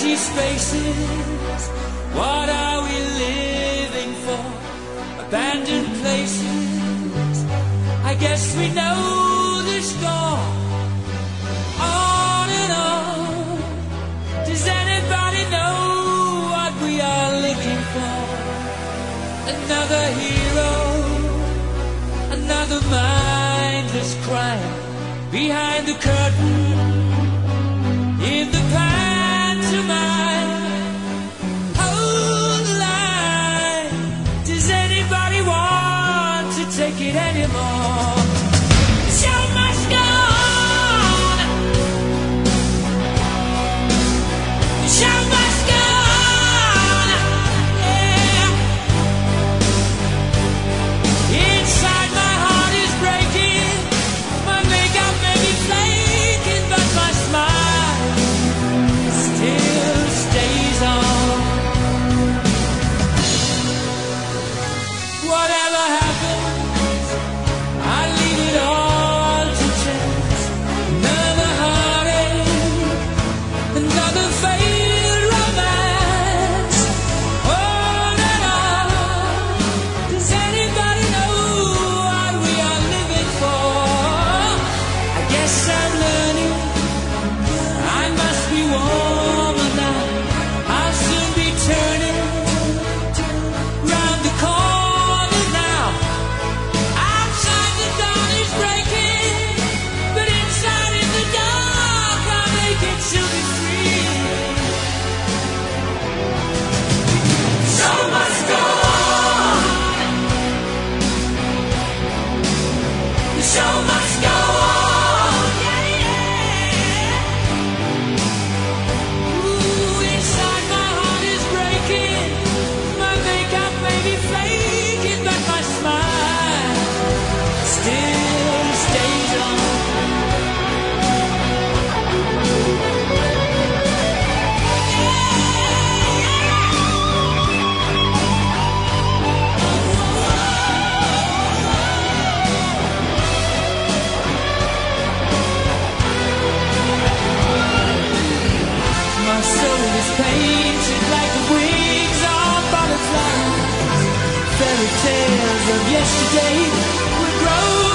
empty spaces. What are we living for? Abandoned places. I guess we know the score. On and on. Does anybody know what we are looking for? Another hero, another mindless crime behind the curtain in the pantomime. Hold the line. Does anybody want to take it anymore? The show must go on. The show must go on. Yeah. Inside my heart is breaking. My makeup may be flaking, but my smile still stays on. Whatever happens, I leave it all to chance. Another heartache, another failed romance. On and on. Does anybody know what we are living for? I guess I'm learning. I must be warmer now. I'll soon be turning round the corner now. Outside the dawn is breaking, but inside in the dark I'll make it to be free. Show must go on. The show must go on. Yeah, yeah. Ooh, inside my heart is breaking. My makeup may be flaking, but my smile still stays on. My soul is painted like the wings of butterflies. Fairy tales of yesterday will grow